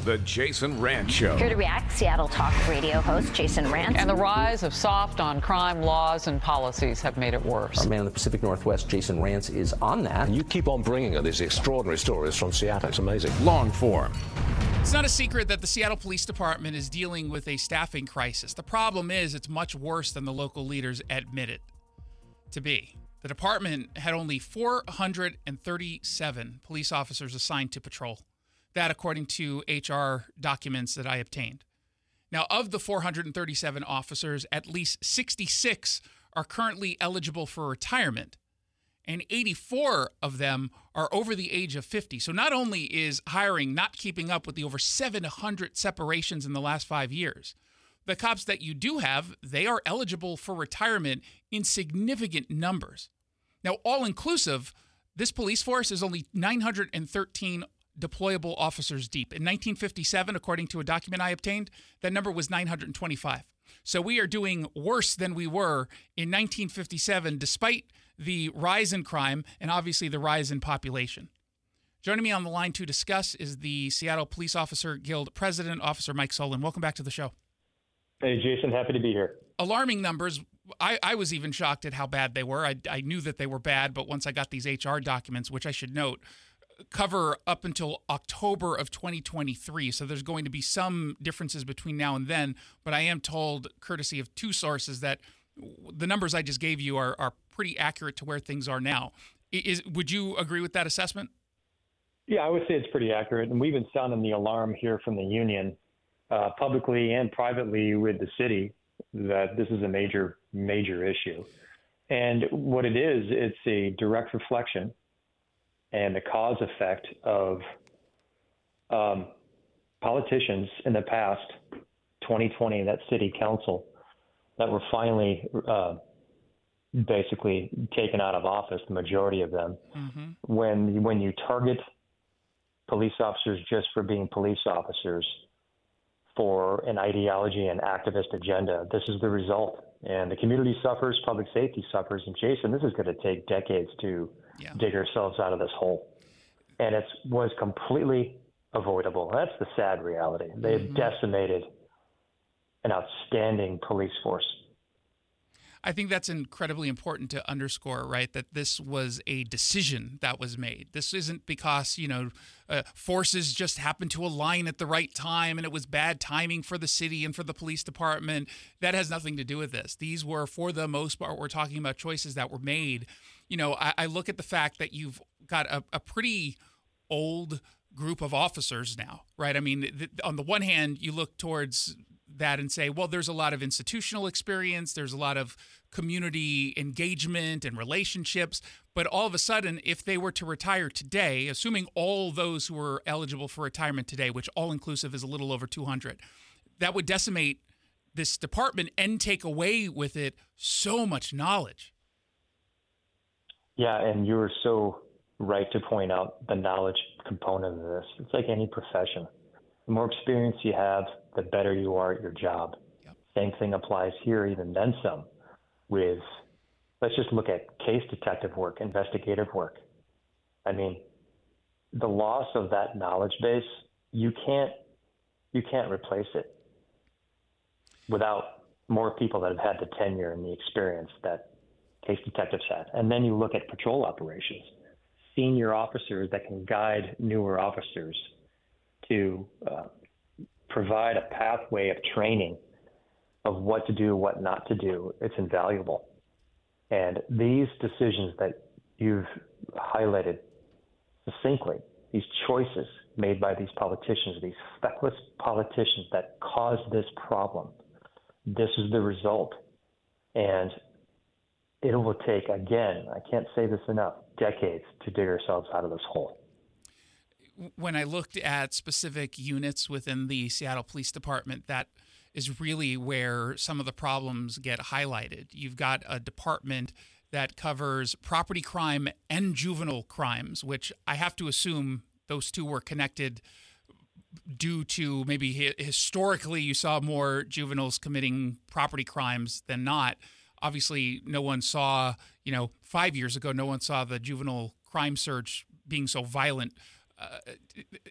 The Jason Rant Show. Here to react, Seattle Talk Radio host Jason Rant. And the rise of soft on crime laws and policies have made it worse. Our man in the Pacific Northwest, Jason Rant, is on that. And you keep on bringing her these extraordinary stories from Seattle. It's amazing. Long form. It's not a secret that the Seattle Police Department is dealing with a staffing crisis. The problem is it's much worse than the local leaders admit it to be. The department had only 437 police officers assigned to patrol. That according to HR documents that I obtained. Now, of the 437 officers, at least 66 are currently eligible for retirement, and 84 of them are over the age of 50. So not only is hiring not keeping up with the over 700 separations in the last 5 years, the cops that you do have, they are eligible for retirement in significant numbers. Now, all inclusive, this police force is only 913 deployable officers deep. In 1957, according to a document I obtained, that number was 925. So we are doing worse than we were in 1957, despite the rise in crime and obviously the rise in population. Joining me on the line to discuss is the Seattle Police Officer Guild President, Officer Mike Solon. Welcome back to the show. Hey, Jason, happy to be here. Alarming numbers. I was even shocked at how bad they were. I knew that they were bad, but once I got these HR documents, which I should note, cover up until October of 2023. So there's going to be some differences between now and then, but I am told, courtesy of two sources, that the numbers I just gave you are pretty accurate to where things are now. Would you agree with that assessment? Yeah, I would say it's pretty accurate. And we've been sounding the alarm here from the union, publicly and privately with the city, that this is a major, major issue. And what it is, it's a direct reflection and the cause effect of politicians in the past, 2020, that city council, that were finally basically taken out of office, the majority of them. Mm-hmm. When you target police officers just for being police officers for an ideology and activist agenda, this is the result. And the community suffers, public safety suffers. And Jason, this is going to take decades to dig ourselves out of this hole. And it was completely avoidable. That's the sad reality. They've decimated an outstanding police force. I think that's incredibly important to underscore, right? That this was a decision that was made. This isn't because, forces just happened to align at the right time and it was bad timing for the city and for the police department. That has nothing to do with this. These were, for the most part, we're talking about choices that were made. I look at the fact that you've got a pretty old group of officers now, right? I mean, on the one hand, you look towards that and say, well, there's a lot of institutional experience, there's a lot of community engagement and relationships, but all of a sudden, if they were to retire today, assuming all those who are eligible for retirement today, which all inclusive is a little over 200, that would decimate this department and take away with it so much knowledge. Yeah, and you're so right to point out the knowledge component of this. It's like any profession. The more experience you have, the better you are at your job. Yep. Same thing applies here, even then some, with, let's just look at case detective work, investigative work. I mean, the loss of that knowledge base, you can't replace it without more people that have had the tenure and the experience that case detectives had. And then you look at patrol operations, senior officers that can guide newer officers to provide a pathway of training of what to do, what not to do. It's invaluable. And these decisions that you've highlighted succinctly, these choices made by these politicians, these feckless politicians that caused this problem, this is the result. And it will take, again, I can't say this enough, decades to dig ourselves out of this hole. When I looked at specific units within the Seattle Police Department, that is really where some of the problems get highlighted. You've got a department that covers property crime and juvenile crimes, which I have to assume those two were connected due to maybe historically you saw more juveniles committing property crimes than not. Obviously, no one saw, 5 years ago, no one saw the juvenile crime surge being so violent.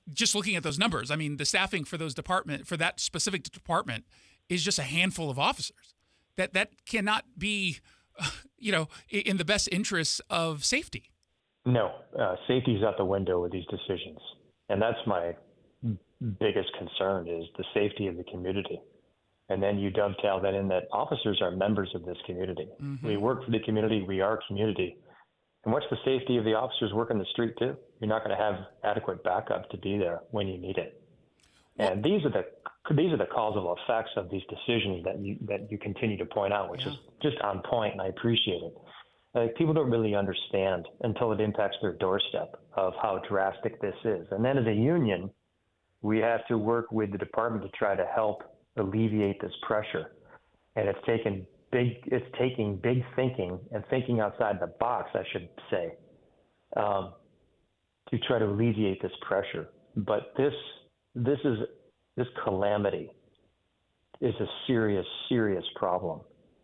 just looking at those numbers, I mean, the staffing for that specific department is just a handful of officers. That cannot be, in the best interests of safety. No, safety is out the window with these decisions. And that's my biggest concern, is the safety of the community. And then you dovetail that in that officers are members of this community. Mm-hmm. We work for the community. We are community. And what's the safety of the officers working the street too? You're not going to have adequate backup to be there when you need it. And these are the causal effects of these decisions that you continue to point out, which is just on point, and I appreciate it. People don't really understand until it impacts their doorstep of how drastic this is. And then as a union, we have to work with the department to try to help alleviate this pressure. And it's taking big thinking and thinking outside the box, I should say, to try to alleviate this pressure. But this calamity is a serious, serious problem.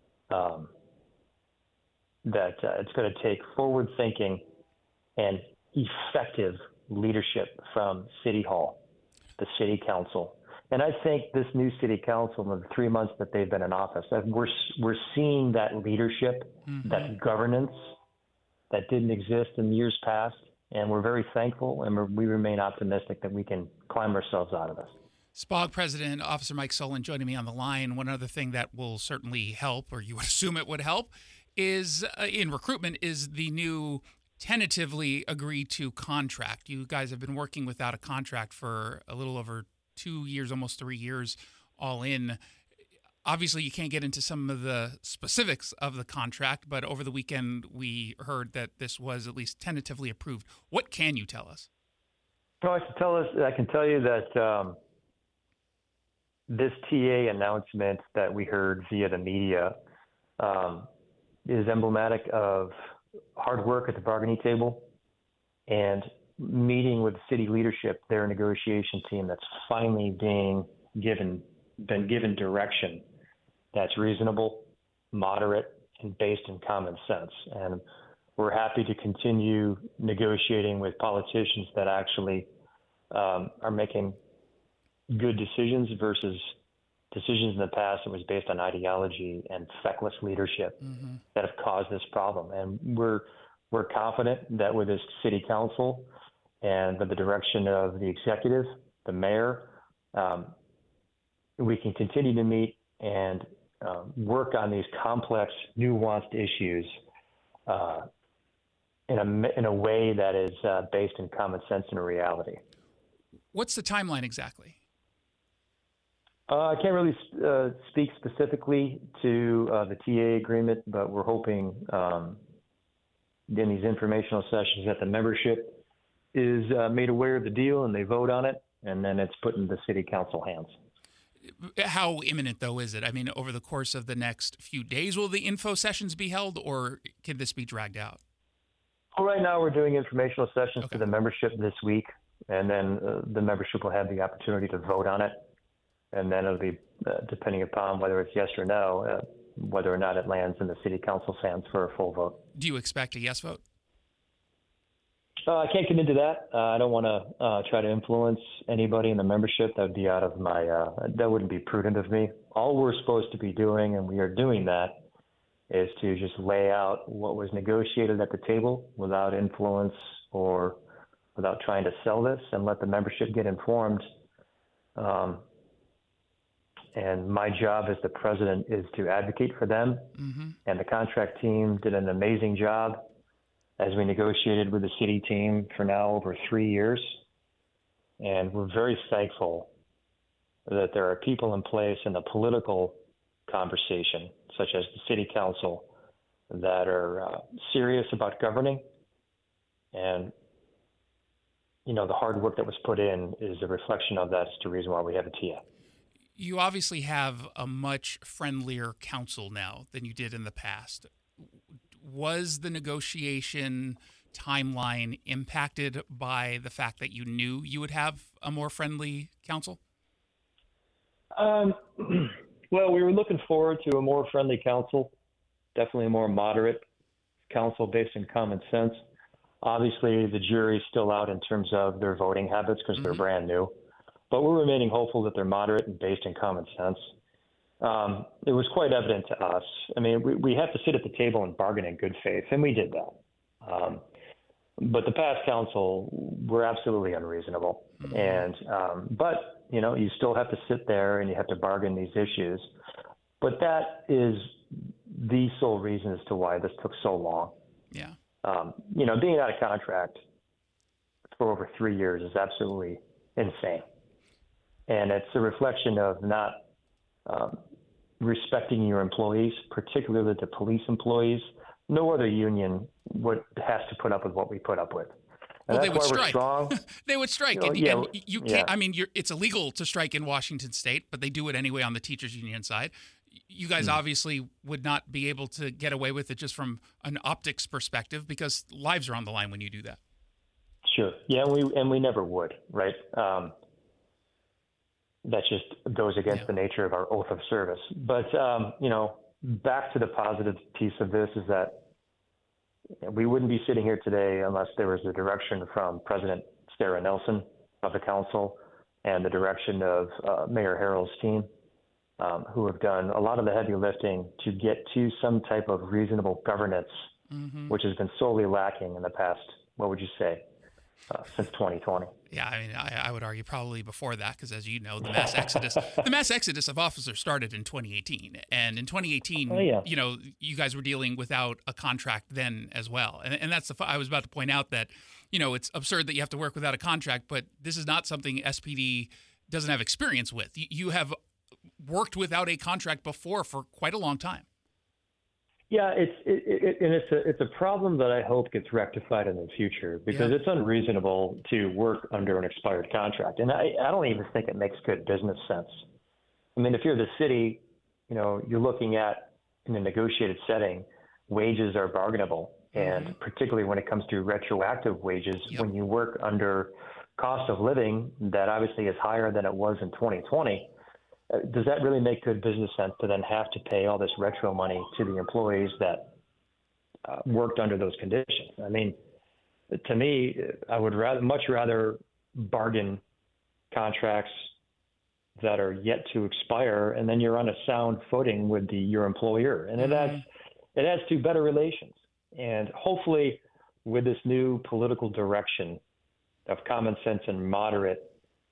That it's going to take forward thinking and effective leadership from City Hall, the City Council. And I think this new City Council, in the 3 months that they've been in office, we're seeing that leadership, that governance that didn't exist in years past. And we're very thankful, and we remain optimistic that we can climb ourselves out of this. SPOG President Officer Mike Sullivan joining me on the line. One other thing that will certainly help, or you would assume it would help, is in recruitment is the new tentatively agreed to contract. You guys have been working without a contract for a little over 2 years, almost 3 years, all in. Obviously, you can't get into some of the specifics of the contract, but over the weekend we heard that this was at least tentatively approved. What can you tell us? Well, I can tell you that this TA announcement that we heard via the media is emblematic of hard work at the bargaining table and meeting with city leadership, their negotiation team that's finally been given direction that's reasonable, moderate, and based in common sense. And we're happy to continue negotiating with politicians that actually are making good decisions versus decisions in the past that was based on ideology and feckless leadership that have caused this problem. And we're confident that with this city council and with the direction of the executive, the mayor, we can continue to meet and work on these complex, nuanced issues in a way that is based in common sense and reality. What's the timeline exactly? I can't really speak specifically to the TA agreement, but we're hoping in these informational sessions that the membership is made aware of the deal and they vote on it, and then it's put in the city council hands. How imminent, though, is it? I mean, over the course of the next few days, will the info sessions be held, or can this be dragged out? Well, right now we're doing informational sessions to the membership this week, and then the membership will have the opportunity to vote on it. And then it'll be, depending upon whether it's yes or no, whether or not it lands in the city council's hands for a full vote. Do you expect a yes vote? I can't get into that. I don't want to try to influence anybody in the membership. That would be out of my, that wouldn't be prudent of me. All we're supposed to be doing, and we are doing that, is to just lay out what was negotiated at the table without influence or without trying to sell this, and let the membership get informed. And my job as the president is to advocate for them. And the contract team did an amazing job as we negotiated with the city team for now over 3 years. And we're very thankful that there are people in place in the political conversation, such as the city council, that are serious about governing. And, you know, the hard work that was put in is a reflection of that. It's the reason why we have a TA. You obviously have a much friendlier council now than you did in the past. Was the negotiation timeline impacted by the fact that you knew you would have a more friendly council? Well, we were looking forward to a more friendly council, definitely a more moderate council based in common sense. Obviously, the jury's still out in terms of their voting habits because they're brand new, but we're remaining hopeful that they're moderate and based in common sense. It was quite evident to us. I mean, we have to sit at the table and bargain in good faith, and we did that. But the past council were absolutely unreasonable. And but, you know, you still have to sit there and you have to bargain these issues. But that is the sole reason as to why this took so long. Yeah. You know, being out of contract for over 3 years is absolutely insane. And it's a reflection of not respecting your employees, particularly the police employees. No other union has to put up with what we put up with. And well, they would strike. We're strong. They would strike. You know, and you can't. I mean, it's illegal to strike in Washington State, but they do it anyway on the teachers union side. You guys obviously would not be able to get away with it just from an optics perspective because lives are on the line when you do that. Sure. Yeah, and we never would, right? That just goes against the nature of our oath of service. But, you know, back to the positive piece of this is that we wouldn't be sitting here today unless there was a direction from President Sarah Nelson of the council and the direction of Mayor Harrell's team, who have done a lot of the heavy lifting to get to some type of reasonable governance, which has been sorely lacking in the past, what would you say, since 2020. Yeah, I mean, I would argue probably before that, because as you know, the mass exodus of officers started in 2018, and in 2018, you know, you guys were dealing without a contract then as well, and that's I was about to point out that, you know, it's absurd that you have to work without a contract, but this is not something SPD doesn't have experience with. You have worked without a contract before for quite a long time. Yeah, it's a problem that I hope gets rectified in the future because it's unreasonable to work under an expired contract, and I don't even think it makes good business sense. I mean, if you're the city, you know, you're looking at in a negotiated setting, wages are bargainable, and particularly when it comes to retroactive wages, when you work under cost of living that obviously is higher than it was in 2020. Does that really make good business sense to then have to pay all this retro money to the employees that worked under those conditions? I mean, to me, I would much rather bargain contracts that are yet to expire, and then you're on a sound footing with your employer, and it adds to better relations. And hopefully, with this new political direction of common sense and moderate.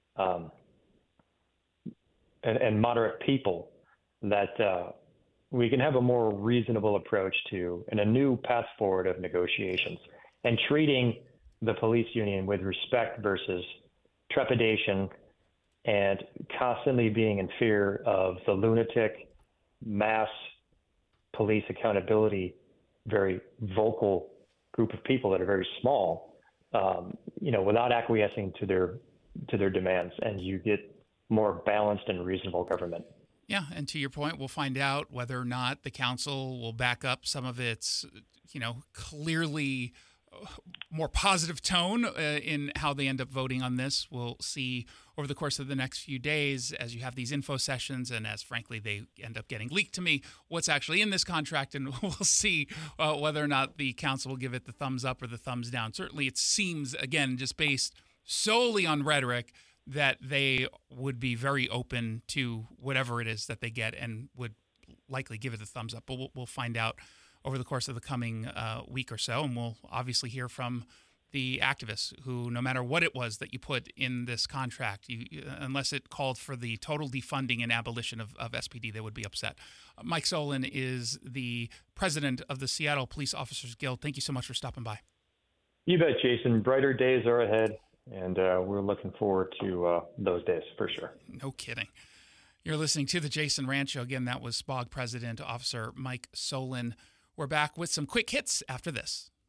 And moderate people, that we can have a more reasonable approach to and a new path forward of negotiations and treating the police union with respect versus trepidation and constantly being in fear of the lunatic mass police accountability, very vocal group of people that are very small, you know, without acquiescing to their demands, and you get more balanced and reasonable government. Yeah, and to your point, we'll find out whether or not the council will back up some of its, you know, clearly more positive tone in how they end up voting on this. We'll see over the course of the next few days as you have these info sessions and as, frankly, they end up getting leaked to me, what's actually in this contract, and we'll see whether or not the council will give it the thumbs up or the thumbs down. Certainly it seems, again, just based solely on rhetoric, that they would be very open to whatever it is that they get and would likely give it the thumbs up. But we'll find out over the course of the coming week or so, and we'll obviously hear from the activists who, no matter what it was that you put in this contract, unless it called for the total defunding and abolition of SPD, they would be upset. Mike Solon is the president of the Seattle Police Officers Guild. Thank you so much for stopping by. You bet, Jason. Brighter days are ahead. And we're looking forward to those days for sure. No kidding. You're listening to the Jason Rant Show. Again, that was SPOG President Officer Mike Solon. We're back with some quick hits after this.